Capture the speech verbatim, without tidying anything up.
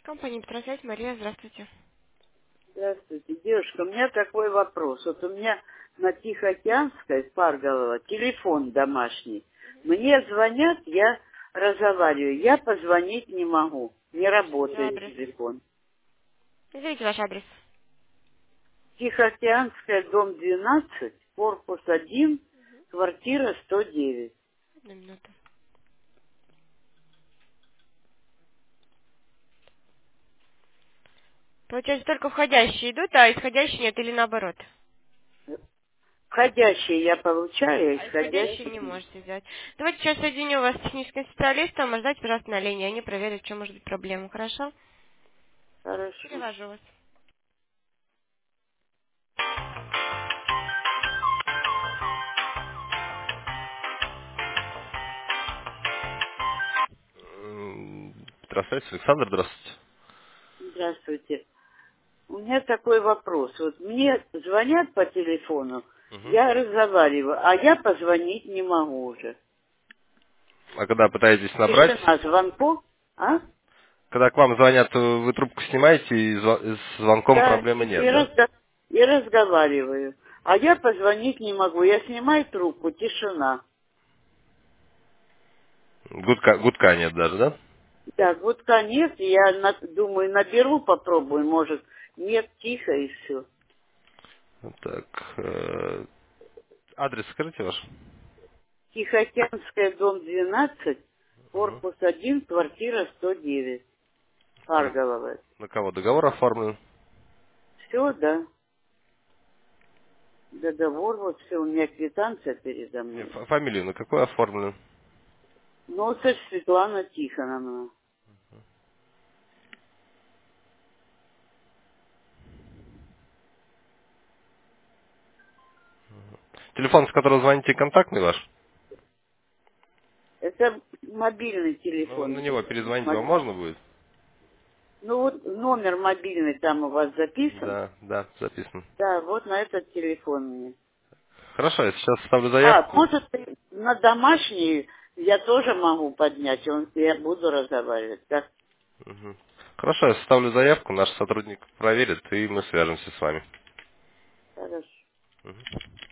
Компания «Петросвязь», Мария, здравствуйте. Здравствуйте, девушка. У меня такой вопрос. Вот у меня на Тихоокеанской, Парголова, телефон домашний. Мне звонят, я разговариваю. Я позвонить не могу. Не Скажите работает адрес. телефон. Назовите ваш адрес. Тихоокеанская, дом двенадцать, корпус один, квартира сто девять. Одну минуту. Получается, только входящие идут, а исходящие нет или наоборот? Входящие я получаю, а А исходящие исходящих не нет. можете взять. Давайте сейчас соединю вас с техническим специалистом, а ждать, пожалуйста, на линии. Они проверят, в чем может быть проблема, хорошо? Хорошо. Перевожу вас. М, Здравствуйте, Александр, здравствуйте. Здравствуйте. У меня такой вопрос. Вот мне звонят по телефону, Мгм. я разговариваю, а я позвонить не могу уже. А когда пытаетесь набрать, Тишина звонков, а? когда к вам звонят, вы трубку снимаете, и зва- с звонком Да, проблемы и, нет, и да? разго- и разговариваю. А я позвонить не могу. Я снимаю трубку, тишина. Гудка, гудка нет даже, да? Так, вот конец, я на- думаю, наберу, попробую, может. Нет, тихо и все. Так, э, адрес скажите ваш? Тихоокеанская, дом двенадцать, Мгм. корпус один, квартира сто девять. На, Парголова. на кого договор оформлен? Все, да. Договор, вот все, у меня квитанция передо Не, мной. фа- фамилию на какой оформлен? Ну, вот это Светлана Тихоновна. Телефон, с которого звоните, контактный ваш? Это мобильный Ну, на телефон. него перезвонить вам Мо- можно будет? Ну, вот номер мобильный там у вас записан. Да, да, записано. Да, вот на этот телефон мне. Хорошо, я сейчас ставлю А, заявку. может, на домашний я тоже могу поднять, он, я буду разговаривать. Так, Мгм. Хорошо, я составлю заявку, наш сотрудник проверит, и мы свяжемся с вами. хорошо. Мгм.